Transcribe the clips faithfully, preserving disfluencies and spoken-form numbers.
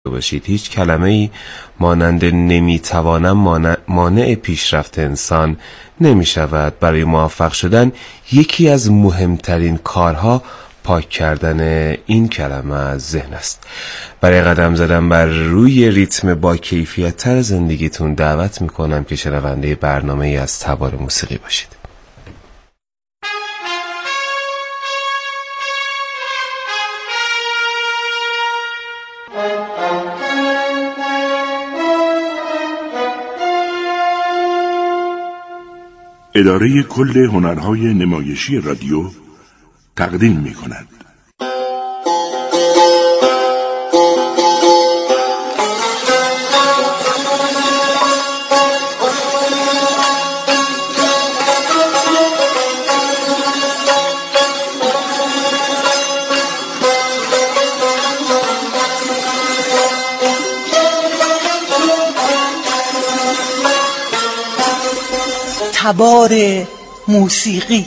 باشید. هیچ کلمه‌ای مانند نمیتوانم مانع پیشرفت انسان نمی شود. برای موفق شدن یکی از مهمترین کارها پاک کردن این کلمه از ذهن است. برای قدم زدن بر روی ریتم با کیفیت تر زندگیتون دعوت میکنم که شنونده برنامه ای از تبار موسیقی باشید. اداره کل هنرهای نمایشی رادیو تقدیم می کند. تبار موسیقی.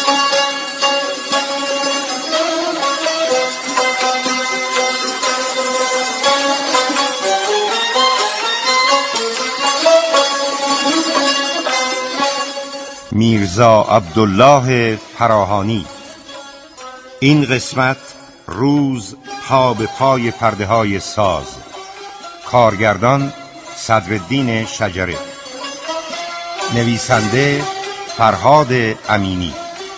میرزا عبدالله فراهانی. این قسمت روز پا به پای پرده های ساز. کارگردان صدرالدین شجره. نویسنده فرهاد امینی.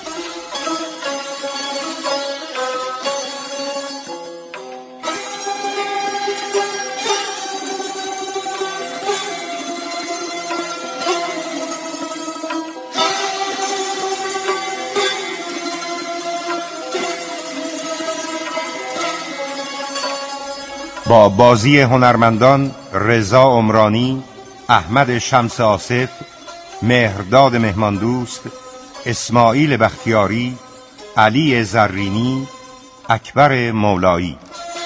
با بازی هنرمندان رضا عمرانی، احمد شمس آصف، مهرداد مهماندوست، اسماعیل بختیاری، علی زرینی، اکبر مولایی.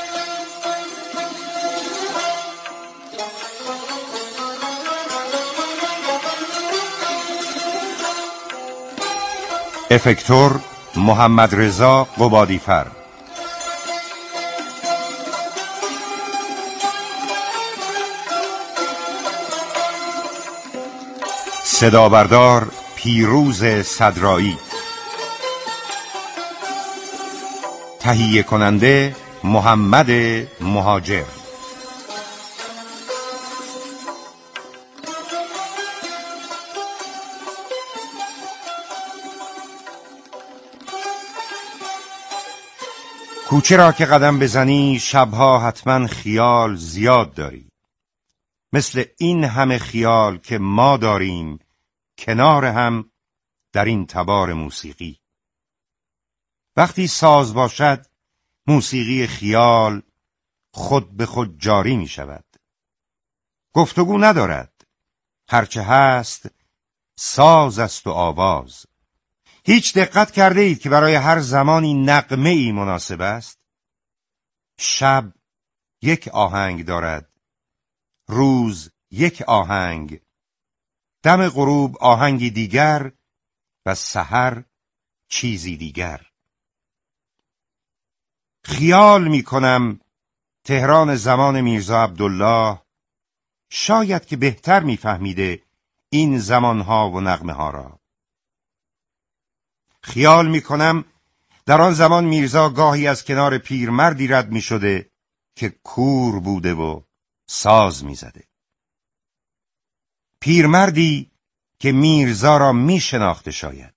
افکتور محمد رضا قبادیفر. صدا بردار پیروز صدرایی. تهیه کننده محمد مهاجر. کوچه را که قدم بزنی شبها حتما خیال زیاد داری، مثل این همه خیال که ما داریم کنار هم در این تبار موسیقی. وقتی ساز باشد موسیقی خیال خود به خود جاری می شود. گفتگو ندارد، هرچه هست ساز است و آواز. هیچ دقت کرده اید که برای هر زمانی نغمه ای مناسب است؟ شب یک آهنگ دارد، روز یک آهنگ، دم غروب آهنگی دیگر و سحر چیزی دیگر. خیال می کنم تهران زمان میرزا عبدالله شاید که بهتر می فهمیده این زمانها و نغمه ها را. خیال می کنم در آن زمان میرزا گاهی از کنار پیرمردی رد می شده که کور بوده و ساز می زده. پیرمردی که میرزا را می شناخته شاید.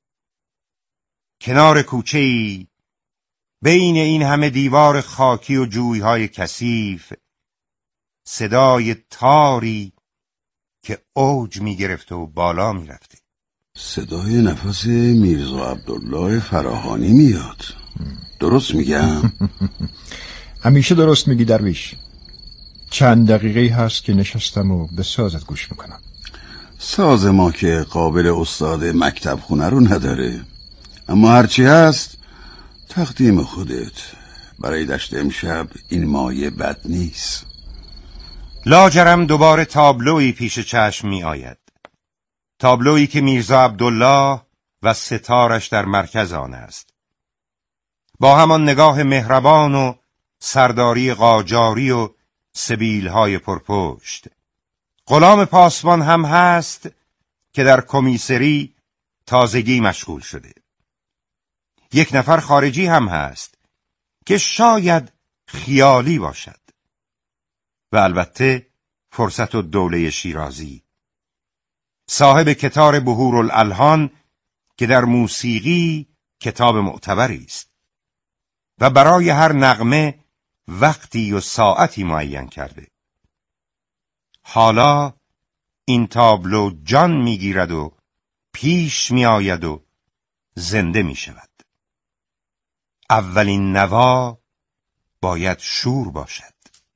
کنار کوچه‌ای بین این همه دیوار خاکی و جویهای کثیف صدای تاری که اوج می گرفته و بالا می رفته. صدای نفس میرزا عبدالله فراهانی میاد. درست میگم؟ همیشه درست میگی درویش. چند دقیقه هست که نشستم و به سازت گوش میکنم. ساز ما که قابل استاد مکتب خونه رو نداره، اما هرچی هست تقدیم خودت. برای دشت امشب این مایه بد نیست. لاجرم دوباره تابلویی پیش چشم می آید. تابلویی که میرزا عبدالله و ستارش در مرکز آن است. با همان نگاه مهربان و سرداری قاجاری و سبیل‌های پرپشت. غلام پاسبان هم هست که در کمیسری تازگی مشغول شده. یک نفر خارجی هم هست که شاید خیالی باشد. و البته فرصت و دوله شیرازی، صاحب کتار بهورالالحان که در موسیقی کتاب معتبری است و برای هر نغمه وقتی و ساعتی معین کرده. حالا این تابلو جان میگیرد و پیش میآید و زنده می شود. اولین نوا باید شور باشد.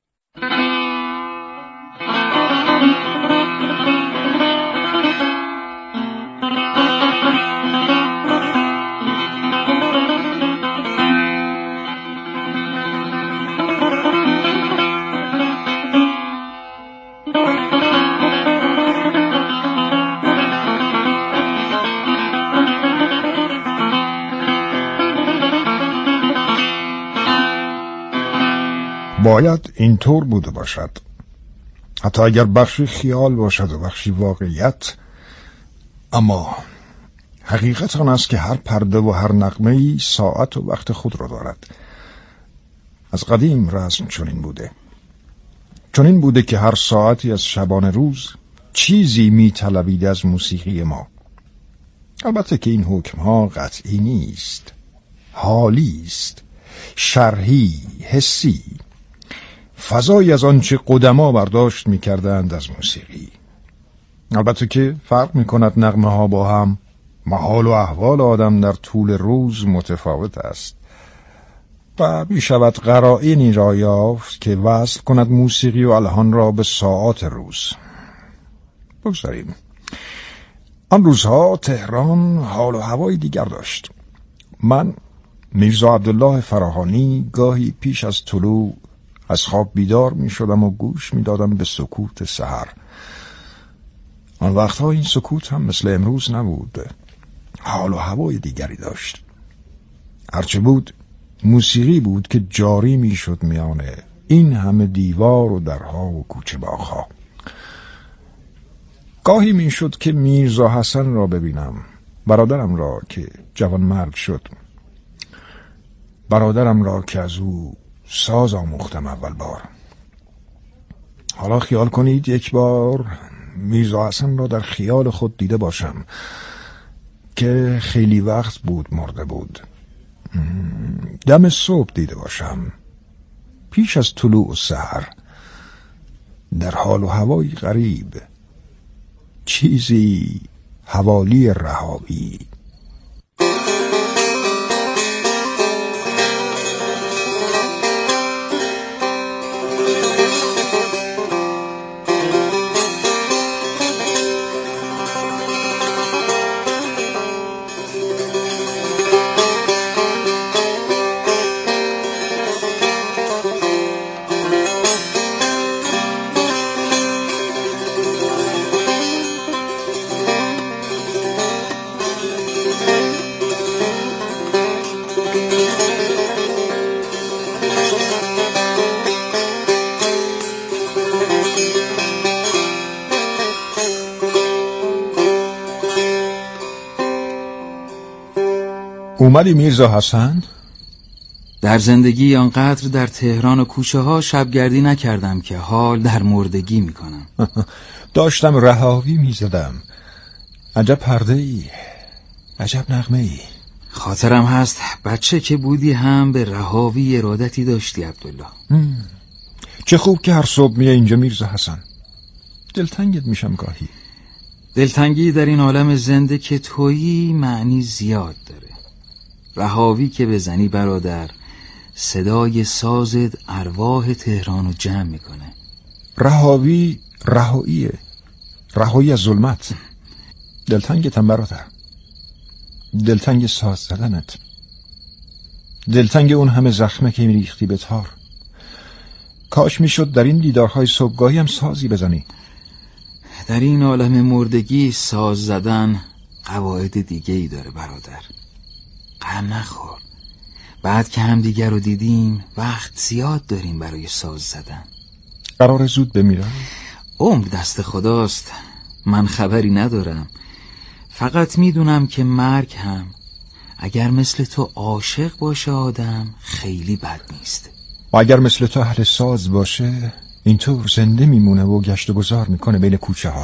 باید اینطور بوده باشد، حتی اگر بخشی خیال باشد و بخشی واقعیت. اما حقیقت آن است که هر پرده و هر نغمه‌ای ساعت و وقت خود را دارد. از قدیم رسم چنین بوده، چنین بوده که هر ساعتی از شبانه روز چیزی می طلبید از موسیقی ما. البته که این حکمها قطعی نیست، حالی است، شرحی، حسی، فضایی از آنچه قدما برداشت می کردند از موسیقی. البته که فرق می کند نغمه ها با هم. محال و احوال آدم در طول روز متفاوت است و می شود قرائنی را یافت که وصل کند موسیقی و الحان را به ساعات روز. بگذاریم. آن روزها تهران حال و هوای دیگر داشت. من میرزا عبدالله فراهانی گاهی پیش از طلوع از خواب بیدار می شدم و گوش می دادم به سکوت سحر. آن وقتها این سکوت هم مثل امروز نبود، حال و هوای دیگری داشت. هرچه بود موسیقی بود که جاری می شد میان این همه دیوار و درها و کوچه باغها. گاهی می شد که میرزا حسن را ببینم، برادرم را که جوان مرد شد، برادرم را که از او ساز آموختم اول بار. حالا خیال کنید یک بار میرزا حسن را در خیال خود دیده باشم که خیلی وقت بود مرده بود. دم صبح دیده باشم، پیش از طلوع سحر، در حال و هوای غریب، چیزی حوالی رهاوی. اومدی میرزا حسن؟ در زندگی آنقدر در تهران و کوچه ها شبگردی نکردم که حال در مردگی میکنم. داشتم رهاوی میزدم. عجب پرده ای، عجب نغمه ای. خاطرم هست بچه که بودی هم به رهاوی ارادتی داشتی عبدالله. چه خوب که هر صبح میای اینجا میرزا حسن. دلتنگت میشم گاهی. دلتنگی در این عالم زنده که تویی معنی زیاد داره. رهاوی که بزنی برادر، صدای سازت ارواح تهران رو جمع میکنه. رهاوی رهاییه، رهایی از ظلمت. دلتنگتم برادر، دلتنگ ساز زدنت، دلتنگ اون همه زخمه که میریختی به تار. کاش میشد در این دیدارهای صبحگاهی هم سازی بزنی. در این عالم مردگی ساز زدن قواعد دیگه ای داره برادر. غم نخور، بعد که هم دیگر رو دیدیم وقت زیاد داریم برای ساز زدن. قرار زود بمیرم؟ عمر دست خداست، من خبری ندارم. فقط میدونم که مرگ هم اگر مثل تو عاشق باشه آدم خیلی بد نیست. و اگر مثل تو اهل ساز باشه اینطور زنده میمونه و گشت و گذار میکنه بین کوچه ها.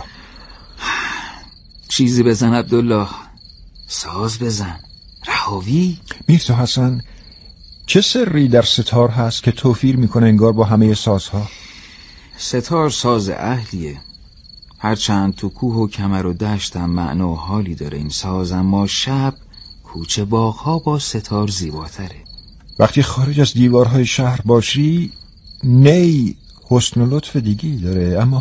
چیزی بزن عبدالله، ساز بزن. رهاوی؟ میرزا حسن، چه سری در ستار هست که توفیر میکنه انگار با همه سازها؟ ستار ساز اهلیه، هرچند تو کوه و کمر و دشتم معنا و حالی داره این ساز، اما شب کوچه باغها با ستار زیباتره. وقتی خارج از دیوارهای شهر باشی نی حسن و لطف دیگی داره. اما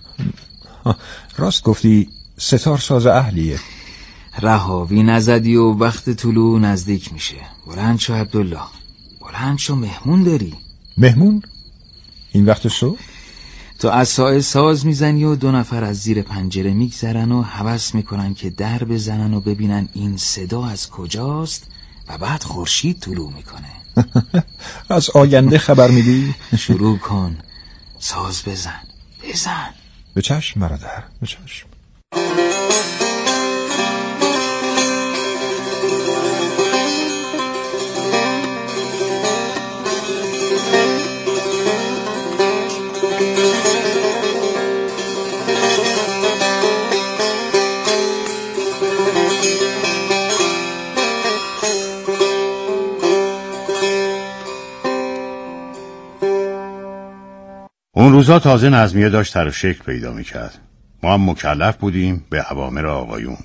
راست گفتی ستار ساز اهلیه. رهاوی نزدی و وقت طلوع نزدیک میشه. بلند شو عبدالله، بلند شو، مهمون داری. مهمون؟ این وقت صبح؟ تو عصای ساز میزنی و دو نفر از زیر پنجره میگذرن و هوس میکنن که در بزنن و ببینن این صدا از کجاست و بعد خورشید طلوع میکنه. از آینده خبر میدی؟ شروع کن، ساز بزن، بزن. به چشم برادر، به چشم. اون روزا تازه نظمیه داشت تر و شکل پیدا میکرد. ما هم مکلف بودیم به اوامر آقایون،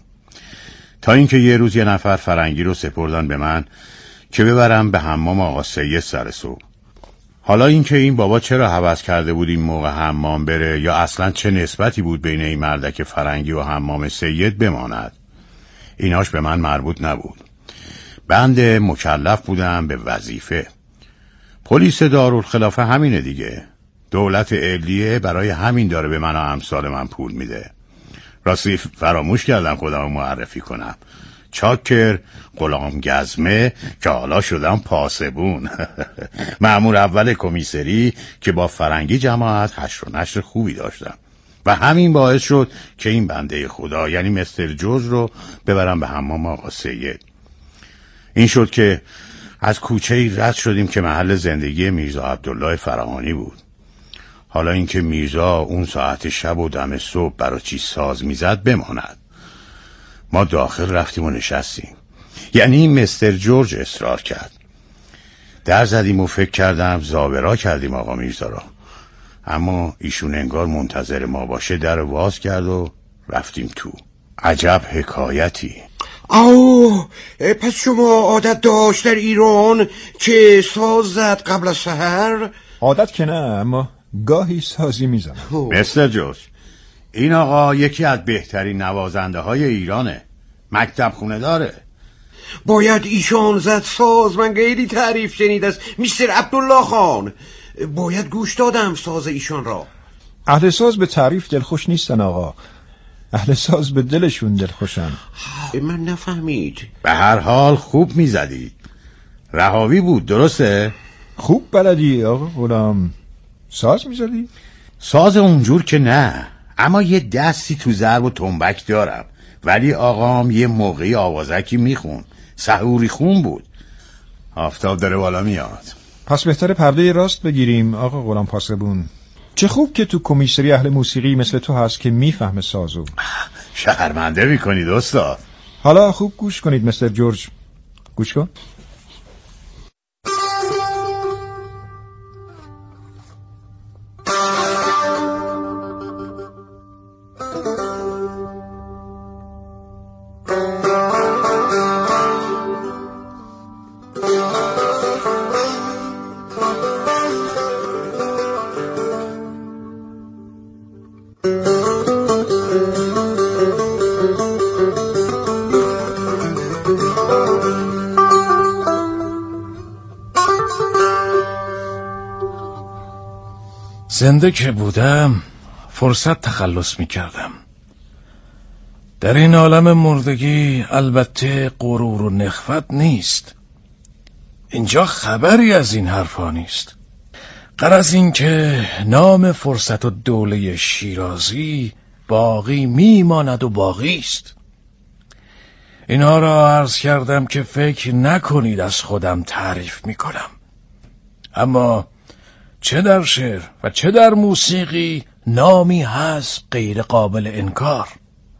تا اینکه یه روز یه نفر فرنگی رو سپردن به من که ببرم به حمام آقا سید سر صبح. حالا اینکه این بابا چرا هوس کرده بود این موقع حمام بره یا اصلا چه نسبتی بود بین این مردک فرنگی و حمام سید بماند، ایناش به من مربوط نبود. بنده مکلف بودم به وظیفه. پلیس دارالخلافه همینه دیگه، دولت علیه برای همین داره به من و امثال من پول میده. راستی فراموش کردم خودم معرفی کنم، چاکر غلام گزمه که حالا شدم پاسبون. مأمور اول کمیسری که با فرنگی جماعت حشر و نشر خوبی داشتم و همین باعث شد که این بنده خدا یعنی مستر جورج رو ببرم به حمام آقا سید. این شد که از کوچه‌ای رد شدیم که محل زندگی میرزا عبدالله فراهانی بود. حالا اینکه میرزا اون ساعت شب و دم صبح برای چی ساز میزد بماند. ما داخل رفتیم و نشستیم. یعنی مستر جورج اصرار کرد. در زدیم و فکر کردم زاورا کردیم آقا میرزا را، اما ایشون انگار منتظر ما باشه در واز کرد و رفتیم تو. عجب حکایتی. آو پس شما عادت داشت در ایران که ساز زد قبل از سحر؟ عادت که نه، اما گاهی سازی میزنم. مستر جورج، این آقا یکی از بهترین نوازنده های ایرانه، مکتب خونه داره. باید ایشان زد ساز، من خیلی تعریف شنید از میستر عبدالله خان. باید گوش دادم ساز ایشان را. اهل ساز به تعریف دلخوش نیستن آقا، اهل ساز به دلشون دلخوشن. من نفهمید. به هر حال خوب میزدید. رهاوی بود درسته؟ خوب بلدی آقا غلام. ساز میزدی؟ ساز اونجور که نه، اما یه دستی تو ضرب و تنبک دارم. ولی آقام یه موقعی آوازکی میخون، سحوری خون بود. آفتاب داره بالا میاد. پس بهتره پرده راست بگیریم آقا غلام پاسبون. چه خوب که تو کمیسری اهل موسیقی مثل تو هست که میفهمه سازو. شرمنده میکنید استاد. حالا خوب گوش کنید مستر جورج، گوش کن. زنده که بودم فرصت تخلص می کردم. در این عالم مردگی البته غرور و نخوت نیست. اینجا خبری از این حرفا نیست. غرض این که نام فرصت و دوله شیرازی باقی میماند و باقی است. اینها را عرض کردم که فکر نکنید از خودم تعریف میکنم، اما چه در شعر و چه در موسیقی نامی هست غیر قابل انکار.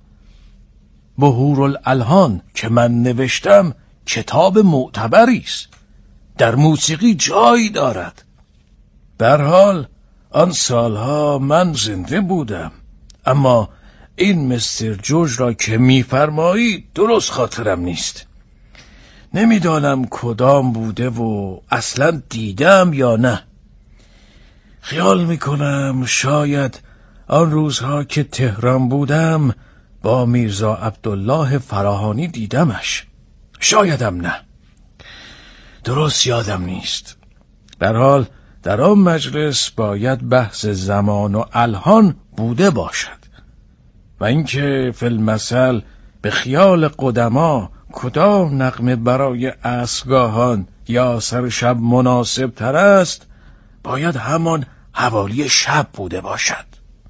بحورالالحان که من نوشتم کتاب معتبری است، در موسیقی جایی دارد. به هر حال آن سالها من زنده بودم، اما این مستر جورج را که میفرمایید درست خاطرم نیست. نمیدانم کدام بوده و اصلا دیدم یا نه. خیال میکنم شاید آن روزها که تهران بودم با میرزا عبدالله فراهانی دیدمش، شایدم نه، درست یادم نیست. در حال در آن مجلس باید بحث زمان و الحان بوده باشد و اینکه فی المثل به خیال قدما کدام نغمه برای عصرگاهان یا سر شب مناسب تر است باید همان حوالی شب بوده باشد.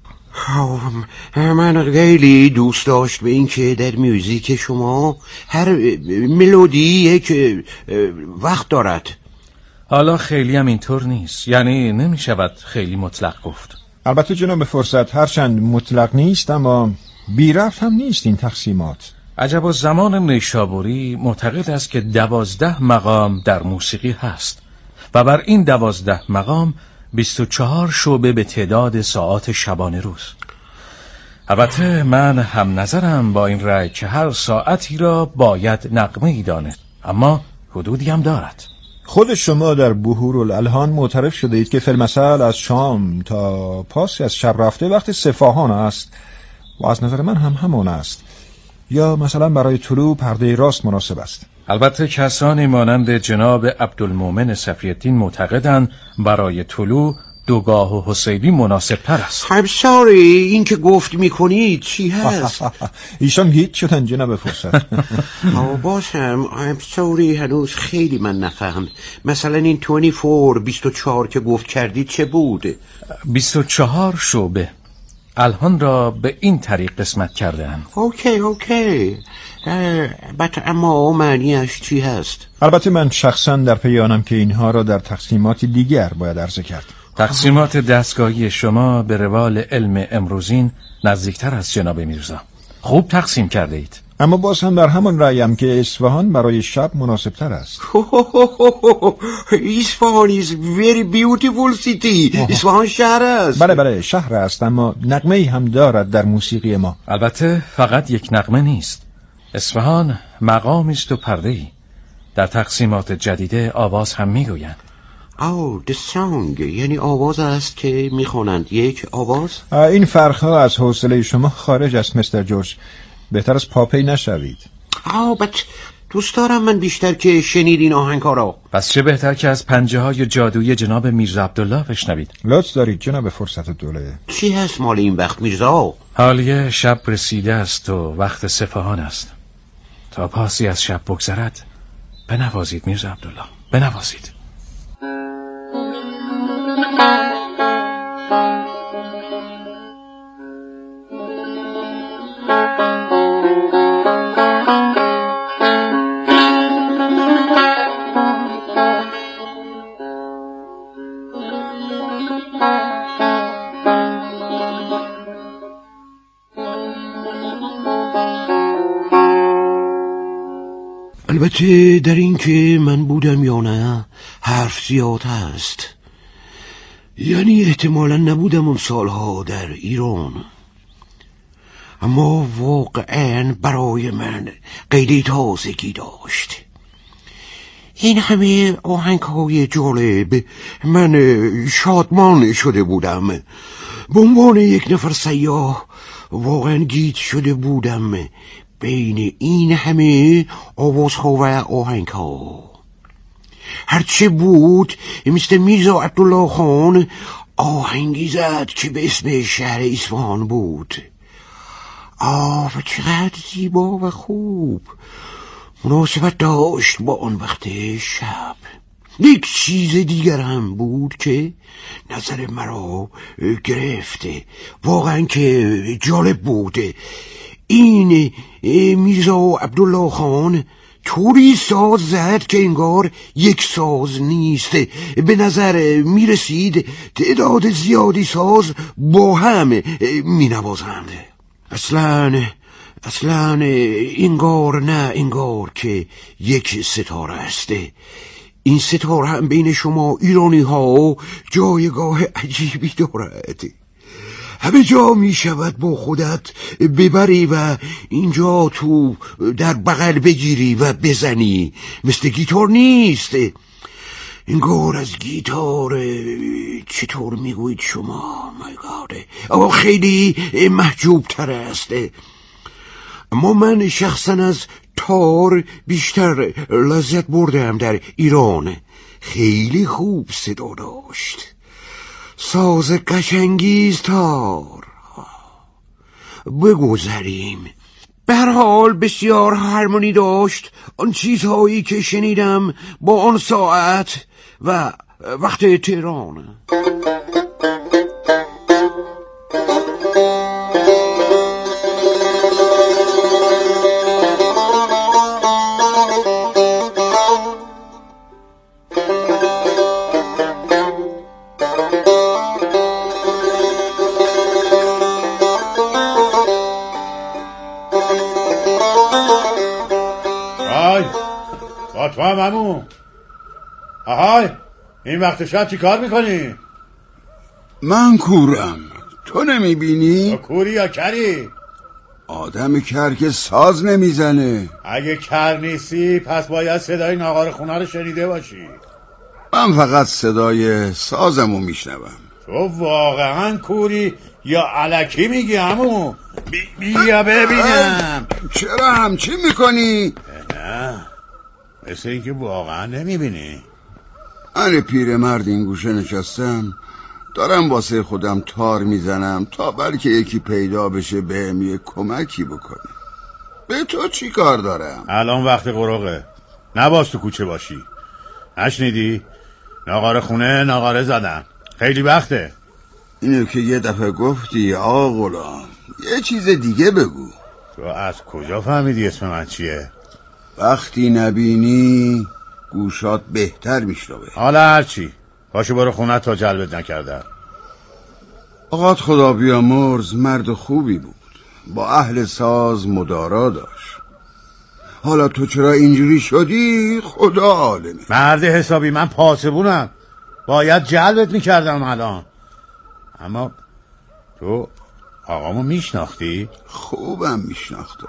من خیلی دوست داشت به این که در موزیک شما هر ملودی یک وقت دارد. حالا خیلی هم اینطور نیست، یعنی نمی شود خیلی مطلق گفت. البته جناب فرصت هرچند مطلق نیست اما بی ربط هم نیست این تقسیمات. عجب و زمان نیشابوری معتقد است که دوازده مقام در موسیقی هست و بر این دوازده مقام بیست و چهار شعبه به تعداد ساعات شبانه روز. البته من هم نظرم با این رأی که هر ساعتی را باید نغمه ای دانست، اما حدودی هم دارد. خود شما در بحورالالحان معترف شده اید که فی المثل از شام تا پاسی از شب رفته وقت صفاهان است و از نظر من هم همان است، یا مثلا برای طلوع پرده راست مناسب است. البته کسانی مانند جناب عبدالمومن صفی‌الدین معتقدند برای طلوع دوگاه و حسیبی مناسب تر است. I'm sorry، این که گفت میکنید چی هست؟ ایشان گیت شدن جناب فرصت. آه باشم I'm sorry، هنوز خیلی من نفهم. مثلا این چهار و چهار بیست و چهار که گفت کردید چه بود؟ بیست و چهار شعبه الحان را به این طریق قسمت کرده‌اند. اوکی اوکی بط اما معنیش چی هست؟ البته من شخصا در پی آنم که اینها را در تقسیمات دیگر باید عرضه کرد. تقسیمات دستگاهی شما به روال علم امروزین نزدیکتر است جناب میرزا. خوب تقسیم کرده اید. اما باز هم در همان رأیم که اصفهان برای شب مناسب تر است. اصفهان is very beautiful city. اصفهان شهر است. بله بله شهر است، اما نغمه‌ای هم دارد در موسیقی ما. البته فقط یک نغمه نیست. اصفهان مقامی است و پرده‌ای. در تقسیمات جدیده آواز هم میگویند. آو the song یعنی آواز است که میخوانند یک آواز؟ این فرقها از حوصله شما خارج است مستر جورج. بهتر از پاپی نشوید. آه بچ دوست دارم من بیشتر که شنید این آهنگ‌ها را. پس چه بهتر که از پنجه های جادویی جناب میرزا عبدالله بشنوید. لطف دارید جناب فرصت دوله. چی هست مال این وقت میرزا؟ حالیه شب رسیده است و وقت صفاهان است. تا پاسی از شب بگذرد بنوازید میرزا عبدالله، بنوازید. البته در این که من بودم یا نه حرف زیاد هست. یعنی احتمالا نبودم اون سالها در ایران، اما واقعا برای من قیدی تازگی داشت. این همه آهنگ های جالب، من شادمان شده بودم. به عنوان یک نفر سیاه واقعا گیج شده بودم بین این همه آوازها و آهنگها. هرچه بود مثل میرزا عبدالله خان آهنگی زد که به اسم شهر اصفهان بود. آه و چقدر زیبا و خوب، مناسبت داشت با آن وقت شب. یک چیز دیگر هم بود که نظر مرا گرفته، واقعا که جالب بوده. این میرزا عبدالله خان طوری ساز زد که انگار یک ساز نیست. به نظر میرسید تعداد زیادی ساز با هم می نوازند. اصلا اصلا انگار نه انگار که یک ستاره است. این ستاره هم بین شما ایرانی ها جایگاه عجیبی دارد. همه جا می شود با خودت ببری و اینجا تو در بغل بگیری و بزنی. مثل گیتار نیست. انگار از گیتار چطور میگویید شما؟ مای گاد، اما خیلی محجوب تر است. اما من شخصا از تار بیشتر لذت بردم در ایران. خیلی خوب صدا داشت، ساز قشنگیز تار. بگذاریم. به هر حال بسیار هارمونی داشت آن چیزهایی که شنیدم با آن ساعت و وقت تهران. تو هم همون. آهای، این وقت شب چی کار میکنی؟ من کورم، تو نمیبینی؟ تو کوری یا کری؟ آدم کر که ساز نمیزنه. اگه کر نیستی پس باید صدای ناقار خونه رو شنیده باشی. من فقط صدای سازمو میشنوم. تو واقعا کوری یا الکی میگی همون؟ بی بیا ببینم. چرا همچی میکنی؟ نه، مثل این که واقعا نمیبینی. من پیرمرد این گوشه نشستم دارم واسه خودم تار میزنم تا بلکه یکی پیدا بشه بهم یه کمکی بکنه. به تو چی کار دارم؟ الان وقت قروقه، نباز تو کوچه باشی. نشنیدی؟ ناقاره خونه ناقاره زدن، خیلی وقته. اینو که یه دفعه گفتی آقا غلام، یه چیز دیگه بگو. تو از کجا فهمیدی اسم من چیه؟ وقتی نبینی گوشات بهتر میشنوه. حالا هرچی، پاشو برو خونه تا جلبت نکردن. آقات خدا بیامرز مرد خوبی بود، با اهل ساز مدارا داشت. حالا تو چرا اینجوری شدی؟ خدا عالمه. مرد حسابی، من پاسبونم، باید جلبت میکردم الان. اما تو آقامو میشناختی؟ خوبم میشناختم،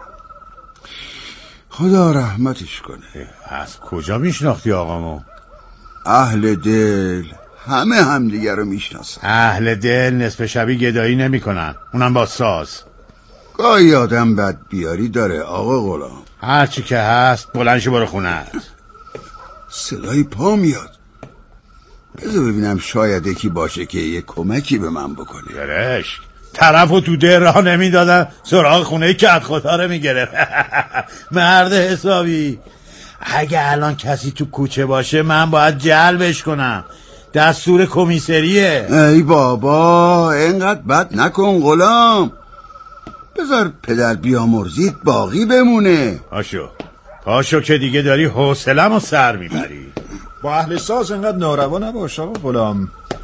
خدا رحمتش کنه. از کجا میشناختی آقامو؟ اهل دل همه همدیگه رو میشناسن. اهل دل نصف شبی گدایی نمی کنن، اونم با ساز. گاهی آدم بد بیاری داره آقا غلام. هرچی که هست بلندشو برو خونه. صدای پا میاد، بذار ببینم شاید یکی باشه که یه کمکی به من بکنه. گرشک طرفو تو ده راه نمیدادن، سراغ خونه کت خدا رو میگرفت. مرد حسابی، اگه الان کسی تو کوچه باشه من باید جلبش کنم، دستور کمیسریه. ای بابا اینقدر بد نکن غلام، بذار پدر بیامرزید باقی بمونه. پاشو پاشو که دیگه داری حوصله‌مو سر میبری. با اهل ساز اینقدر ناروا نباش آقا غلام.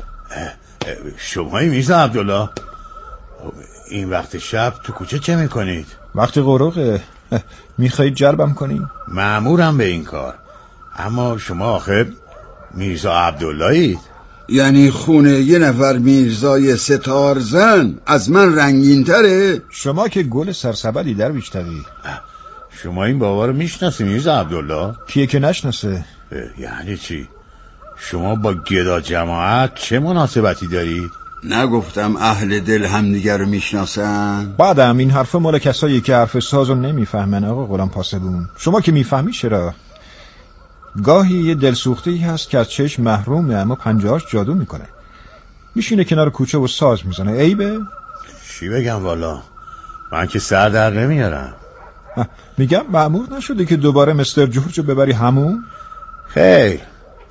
شمایی میرزا عبدالله، این وقت شب تو کوچه چه میکنید؟ وقت قروقه، میخواید جلبم کنی؟ مأمورم به این کار، اما شما آخه میرزا عبداللهید. یعنی خونه یه نفر میرزای ستار زن از من رنگین تره؟ شما که گل سرسبدی در بیشتری. شما این بابا رو میشناسی میرزا عبدالله؟ کیه که نشناسه؟ یعنی چی؟ شما با گدا جماعت چه مناسبتی دارید؟ نگفتم اهل دل همدیگر رو میشناسن؟ بعدم این حرف مال کسایی که حرف سازو نمیفهمن آقا غلام پاسبون. شما که میفهمی چرا؟ گاهی یه دلسوختی هست که از چشم محرومه اما پنجهاش جادو میکنه، میشینه کنار کوچه و ساز میزنه. عیبه؟ چی بگم والا، من که سر در نمیارم. میگم مأمور نشده که دوباره مستر جورجو ببری همون؟ خیر،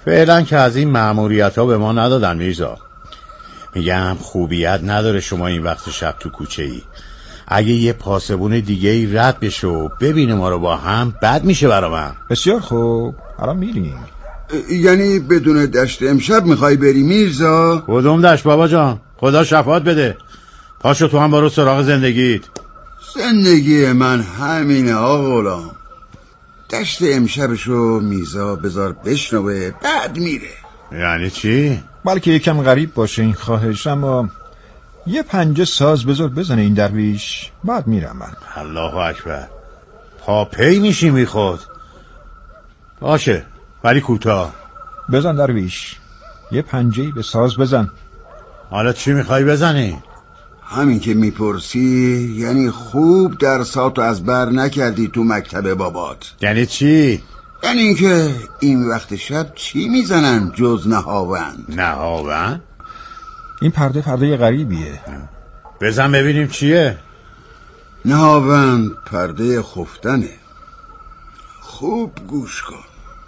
فعلا که از این مأموریت ها به ما ندادن میرزا. میگم خوبیت نداره شما این وقت شب تو کوچه ای. اگه یه پاسبون دیگه ای رد بشه و ببینه ما رو با هم بد میشه برا من. بسیار خوب، الان میریم. یعنی بدون دشت امشب میخوای بری میرزا؟ کدوم دشت بابا جان؟ خدا شفاعت بده. پاشو تو هم برو سراغ زندگیت. زندگی من همینه آقا غلام. دشت امشبشو میرزا بذار بشنوه بعد میره. یعنی چی؟ بلکه یکم غریب باشه این خواهش، اما یه پنجه ساز بذار بزنه این درویش بعد میرم من. الله اکبر، پا پی میشی میخود. باشه ولی کوتاه. بزن درویش، یه پنجه‌ای به ساز بزن. حالا چی میخوای بزنی؟ همین که میپرسی یعنی خوب درساتو از بر نکردی تو مکتب بابات. یعنی چی؟ یعنی اینکه این وقت شب چی میزنن جز نهاوند؟ نهاوند؟ این پرده پرده غریبیه. بزن ببینیم چیه. نهاوند پرده خفتنه. خوب گوش کن.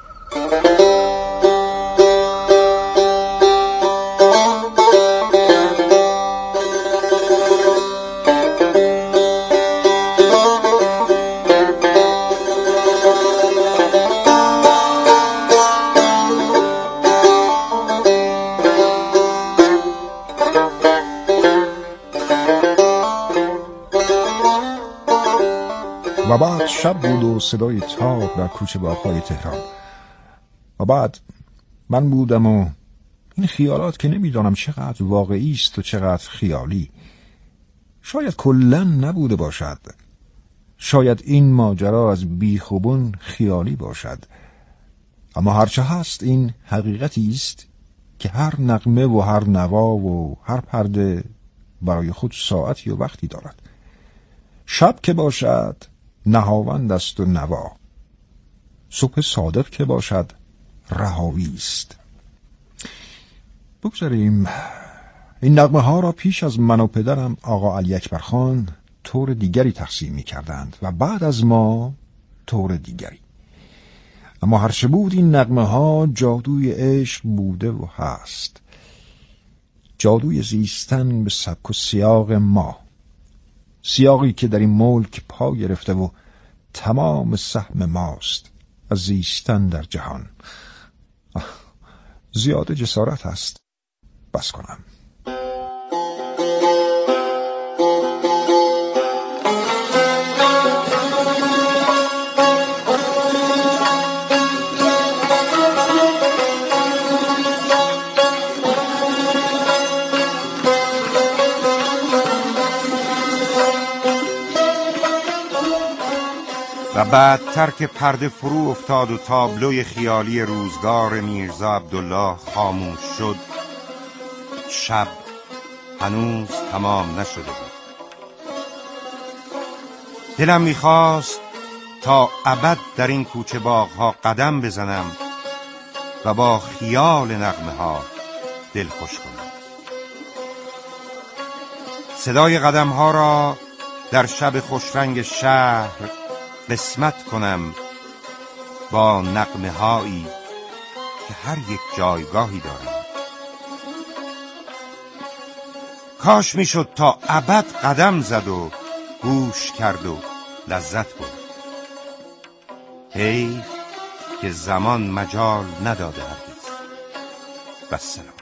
و بعد شب بود و صدای تاق در کوچه باغ‌های تهران. و بعد من بودم و این خیالات که نمیدانم چقدر واقعی است و چقدر خیالی. شاید کلن نبوده باشد. شاید این ماجرا از بیخوبون خیالی باشد. اما هرچه هست این حقیقتی است که هر نغمه و هر نوا و هر پرده برای خود ساعتی و وقتی دارد. شب که باشد نهاوند است و نوا. صبح صادق که باشد رهاوی است. بگذاریم این نغمه ها را پیش از من و پدرم آقا علی اکبر خان طور دیگری تقسیم می کردند و بعد از ما طور دیگری. اما هرچه بود این نغمه ها جادوی عشق بوده و هست. جادوی زیستن به سبک و سیاق ما. سیاقی که در این ملک پا گرفته و تمام سهم ماست از زیستن در جهان. زیاده جسارت است. بس کنم. و بعدتر که پرده فرو افتاد و تابلوی خیالی روزگار میرزا عبدالله خاموش شد، شب هنوز تمام نشده بود. دلم میخواست تا ابد در این کوچه باغها قدم بزنم و با خیال نغمه ها دل خوش کنم. صدای قدم ها را در شب خوشرنگ شهر قسمت کنم با نغمه هایی که هر یک جایگاهی دارند. کاش میشد تا ابد قدم زد و گوش کرد و لذت برد. حیف که زمان مجال نداده هرگز. و السلام.